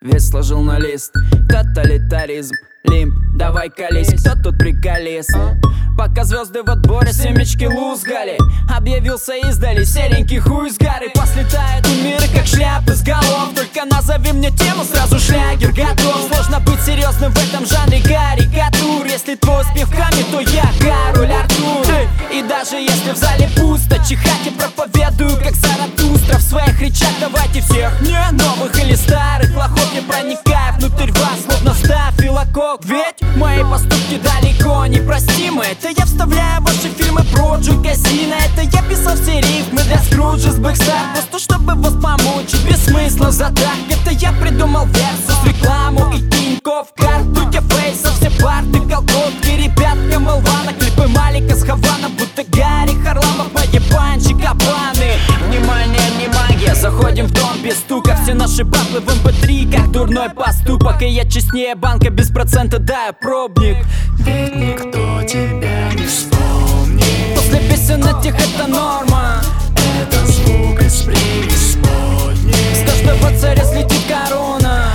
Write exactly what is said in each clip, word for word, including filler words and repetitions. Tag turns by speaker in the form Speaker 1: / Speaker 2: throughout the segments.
Speaker 1: Весь сложил на лист. Тоталитаризм, лимб, давай колись. Кто тут приколис? Пока звезды в отборе семечки лузгали, объявился издали серенький хуй с горы. Послетают в мир, как шляпы с голов. Только назови мне тему, сразу шлягер готов. Сложно быть серьезным в этом жанре карикатур. Если твой успех в каме, то я король Артур. И даже если в зале пусто, чихать и проповедую, как Заратустра. В своих речах давайте всех не новых или старых лохов, не проникая внутрь вас, словно стафилококк. Ведь мои поступки далеко не простимы. Это я вставляю ваши фильмы про Джо Казино. Это я писал все рифмы для Скруджа с Бэкстар, просто чтобы вас помочь, без смысла задак. Это я придумал версус, рекламу и Тинькофф карт. Тутя фейсов, все парты, колготки, ребятка молвана, клипы Малика с Хавана, будто Гарри Харламов, мои панчи, кабаны. Внимание, не магия, заходим в дом без стука. Все наши батлы в эм пэ три, как дурной поступок. И я честнее банка без процента, да, я пробник.
Speaker 2: Ведь никто тебя не вспомнит.
Speaker 1: После песен этих это норма.
Speaker 2: Это звук из преисподней.
Speaker 1: С каждого царя слетит корона.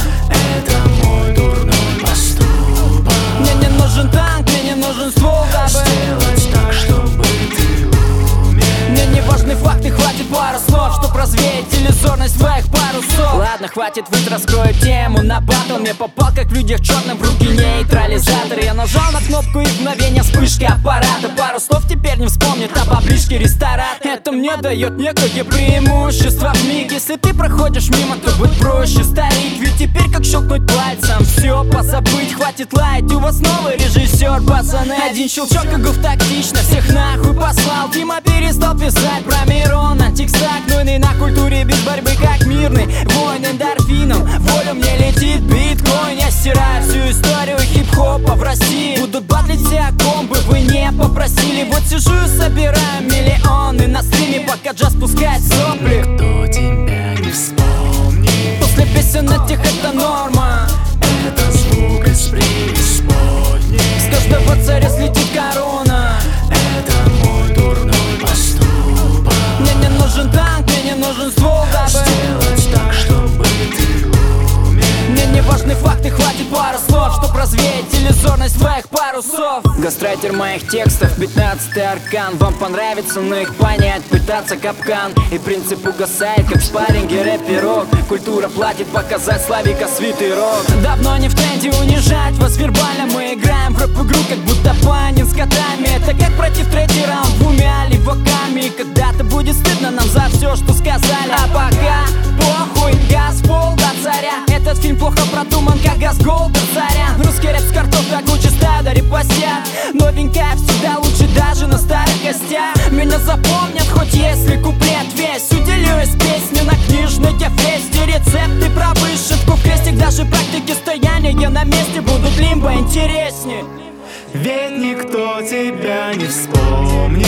Speaker 2: Это мой дурной поступок.
Speaker 1: Мне не нужен танк, мне не нужен ствол, дабы
Speaker 2: сделать так, чтобы ты умер.
Speaker 1: Мне не важны факты, хватит пару слов, чтоб развеять иллюзорность твоих парусов. Ладно, хватит, вот раскрою тему на батл. Мне попал, как в людях черным, в руки нейтрализатор. Я нажал на кнопку и мгновение вспышки аппарата. Пару слов теперь не вспомнит об обличке ресторан. Это мне дает некое преимущество в миг. Если ты проходишь мимо, то быть проще, старик. Ведь теперь как щелкнуть пальцем, все позабыть. Хватит лаять, у вас новый режиссер, пацаны. Один щелчок и гуф тактично всех нахуй послал. Дима перестал писать про Мирона. Тикстак, ну и на культуре без борьбы, как мирный воин эндорфином. Волю мне летит биткоин. Я стираю всю историю хип-хопа в России. Будут батлить все, о ком бы вы не попросили. Вот сижу и собираю миллионы на стриме, пока джаз пускает сопли.
Speaker 2: Кто тебя не вспомнит.
Speaker 1: После песен этих это норма.
Speaker 2: Это звук из преисподней.
Speaker 1: С каждого царя слетит корона.
Speaker 2: Это мой дурной поступок.
Speaker 1: Мне не нужен танк, мне не нужен ствол, дабы
Speaker 2: сделать так, чтобы ты умер.
Speaker 1: мне не важны факты, хватит пару слов, чтоб развеять иллюзорность твоих парусов. Гастрайтер моих текстов, пятнадцатый аркан. Вам понравится, но их понять, пытаться капкан. И принцип угасает, как в спарринге рэп-пирог. Культура платит показать Славика свитый рок. Давно не в тренде унижать вас вербально. Мы играем в рэп-игру, как будто Панин с котами. Это как пройти в третий раунд двумя ливоками. И когда-то будет стыдно нам за все, что сказали. А пока похуй, газ пол до царя. Этот фильм плохо продуман, как Газголд, царя. Русский рэп с картофля, куча стада репостят. Новенькая всегда лучше даже на старых костях. Меня запомнят, хоть если куплет весь. Уделю из песни на книжной фесте. Рецепты про вышивку в крестик, даже практики стояния на месте будут лимбо интереснее.
Speaker 2: Ведь никто тебя не вспомнит.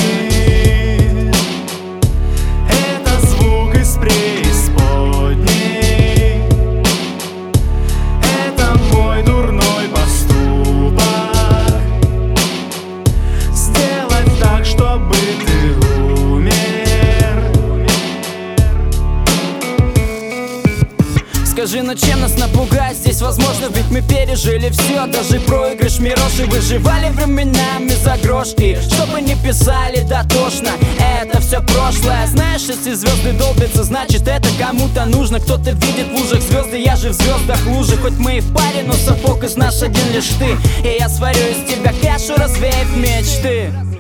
Speaker 2: Это звук из преисподней. Это мой дурной поступок. Сделать так, чтобы ты умер.
Speaker 1: Скажи, ну чем нас напугать здесь возможно? Ведь мы пережили все, даже проигрыш, мираж. И выживали временами за грошки. Что бы ни писали, да тошно, это все прошлое. Знаешь, если звезды долбятся, значит это кому-то нужно. Кто-то видит в лужах звезды, я же в звездах лужи. Хоть мы и в паре, но сапог из наш один лишь ты. И я сварю из тебя кашу, развеяв мечты.